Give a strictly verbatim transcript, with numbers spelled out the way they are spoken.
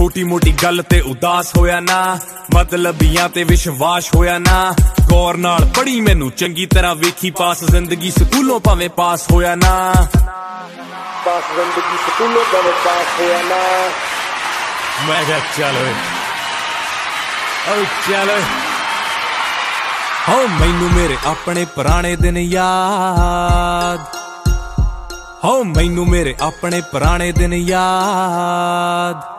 छोटी मोटी गल ते उदास होया ना, मतलबियां ते विश्वास होया ना। गौर नाल पढ़ी मैनू चंगी तरह वेखी पास, जिंदगी स्कूलों भावें पास होया ना, पास जिंदगी स्कूलों भावें पास होया ना। मैं क्या चल ओ चल हो मैनू मेरे अपने पुराने दिन याद, हो मैनू मेरे अपने पुराने दिन याद।